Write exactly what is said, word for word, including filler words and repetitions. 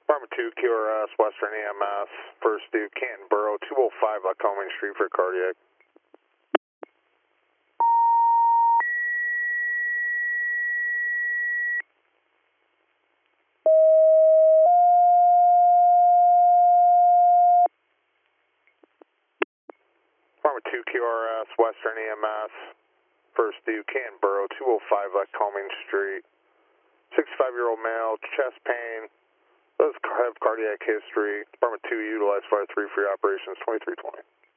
Department two, Q R S, Western E M S, First Duke, Canton Borough, two oh five Lycoming Street for cardiac. Department two, Q R S, Western E M S, First Duke, Canton Borough, two oh five Lycoming Street. sixty-five-year-old male, chest pain, does have cardiac history. Department two, utilize fire three for your operations, twenty-three twenty.